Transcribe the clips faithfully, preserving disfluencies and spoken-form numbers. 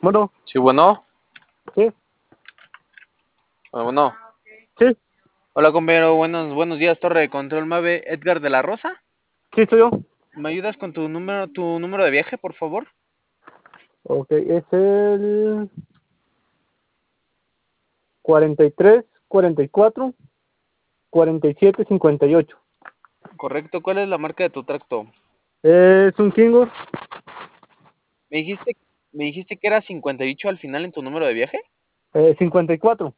Bueno, Sí, bueno. sí, Bueno, bueno. sí, Hola, compañero. Buenos, buenos días, Torre de Control Mave. Edgar de la Rosa. sí soy yo. ¿Me ayudas con tu número, tu número de viaje, por favor? Ok, es el cuarenta y tres, cuarenta y cuatro, cuarenta y siete, cincuenta y ocho. Correcto. ¿Cuál es la marca de tu tracto? Es un Kingur ¿Me dijiste, me dijiste que era cincuenta y ocho al final en tu número de viaje? eh, cincuenta y cuatro.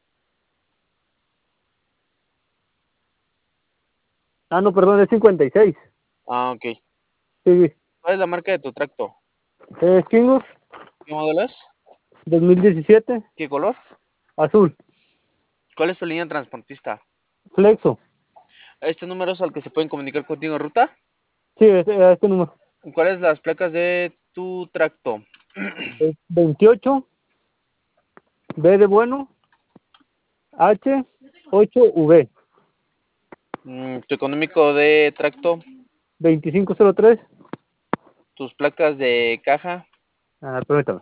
Ah, no, perdón, es cincuenta y seis. Ah, ok. Sí, sí. ¿Cuál es la marca de tu tracto? Es Kingur ¿Qué modelo es? dos mil diecisiete, ¿Qué color? azul, ¿Cuál es tu línea transportista? Flexo. ¿Este número es al que se pueden comunicar contigo en ruta? Sí, es, es este número. ¿Cuáles las placas de tu tracto? Es veintiocho, B de bueno, H, ocho, V, Mm, ¿Tu económico de tracto? veinticinco cero tres. ¿Tus placas de caja? Ah, permítame.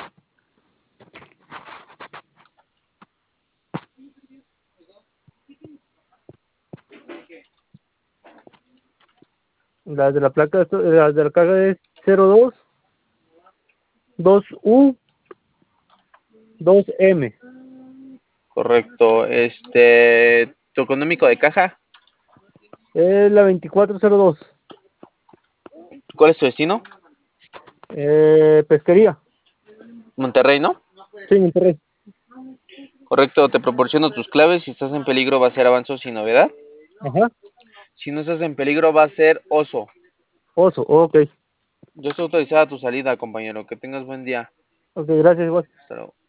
Las de la placa, las de la caja es cero dos, dos U, dos M. Correcto. Este, ¿tu económico de caja? Es la veinticuatro cero dos. ¿Cuál es tu destino? Eh, pesquería. Monterrey, ¿no? Sí, Monterrey. Correcto, te proporciono tus claves. Si estás en peligro va a ser avanzo sin novedad. Ajá. Si no estás en peligro va a ser oso. Oso, ok. Yo estoy autorizada a tu salida, compañero. Que tengas buen día. Ok, gracias, igual. Hasta luego.